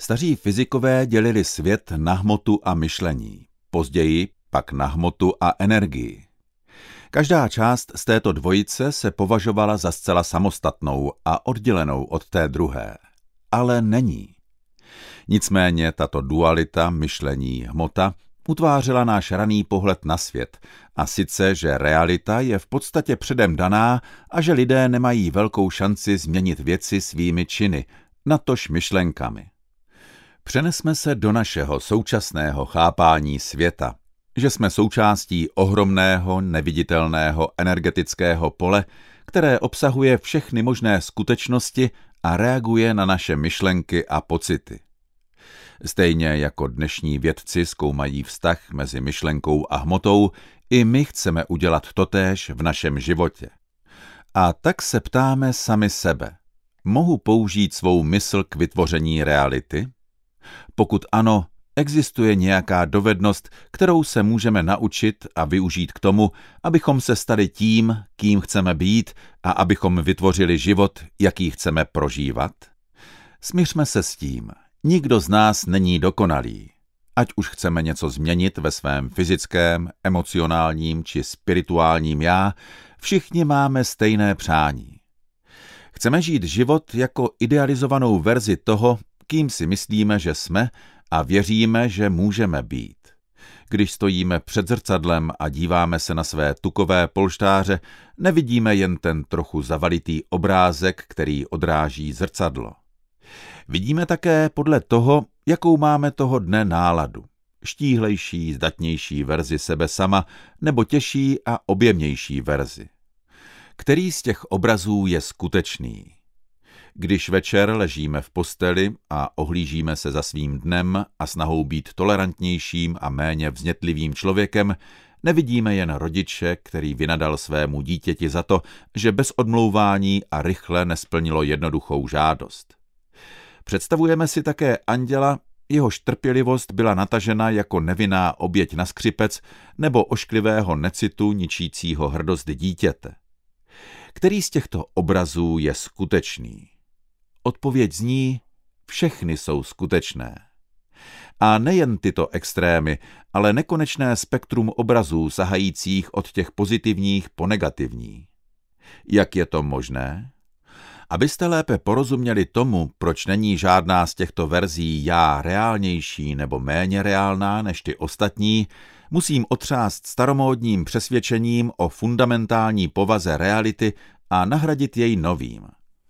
Staří fyzikové dělili svět na hmotu a myšlení, později pak na hmotu a energii. Každá část z této dvojice se považovala za zcela samostatnou a oddělenou od té druhé, ale není. Nicméně tato dualita myšlení hmota utvářela náš raný pohled na svět, a sice, že realita je v podstatě předem daná a že lidé nemají velkou šanci změnit věci svými činy, natož myšlenkami. Přenesme se do našeho současného chápání světa, že jsme součástí ohromného, neviditelného energetického pole, které obsahuje všechny možné skutečnosti a reaguje na naše myšlenky a pocity. Stejně jako dnešní vědci zkoumají vztah mezi myšlenkou a hmotou, i my chceme udělat totéž v našem životě. A tak se ptáme sami sebe. Mohu použít svou mysl k vytvoření reality? Pokud ano, existuje nějaká dovednost, kterou se můžeme naučit a využít k tomu, abychom se stali tím, kým chceme být a abychom vytvořili život, jaký chceme prožívat? Smiřme se s tím. Nikdo z nás není dokonalý. Ať už chceme něco změnit ve svém fyzickém, emocionálním či spirituálním já, všichni máme stejné přání. Chceme žít život jako idealizovanou verzi toho, kým si myslíme, že jsme, a věříme, že můžeme být. Když stojíme před zrcadlem a díváme se na své tukové polštáře, nevidíme jen ten trochu zavalitý obrázek, který odráží zrcadlo. Vidíme také podle toho, jakou máme toho dne náladu. Štíhlejší, zdatnější verzi sebe sama nebo těžší a objemnější verzi. Který z těch obrazů je skutečný? Když večer ležíme v posteli a ohlížíme se za svým dnem a snahou být tolerantnějším a méně vznětlivým člověkem, nevidíme jen rodiče, který vynadal svému dítěti za to, že bez odmlouvání a rychle nesplnilo jednoduchou žádost. Představujeme si také anděla, jehož trpělivost byla natažena jako nevinná oběť na skřipec nebo ošklivého necitu ničícího hrdost dítěte. Který z těchto obrazů je skutečný? Odpověď zní, všechny jsou skutečné. A nejen tyto extrémy, ale nekonečné spektrum obrazů sahajících od těch pozitivních po negativní. Jak je to možné? Abyste lépe porozuměli tomu, proč není žádná z těchto verzí já reálnější nebo méně reálná než ty ostatní, musím otřást staromódním přesvědčením o fundamentální povaze reality a nahradit jej novým.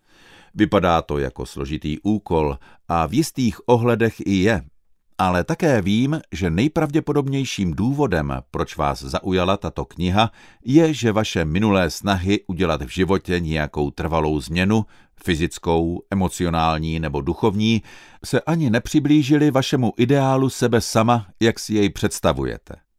Vypadá to jako složitý úkol a v jistých ohledech i je, ale také vím, že nejpravděpodobnějším důvodem, proč vás zaujala tato kniha, je, že vaše minulé snahy udělat v životě nějakou trvalou změnu, fyzickou, emocionální nebo duchovní, se ani nepřiblížily vašemu ideálu sebe sama, jak si jej představujete.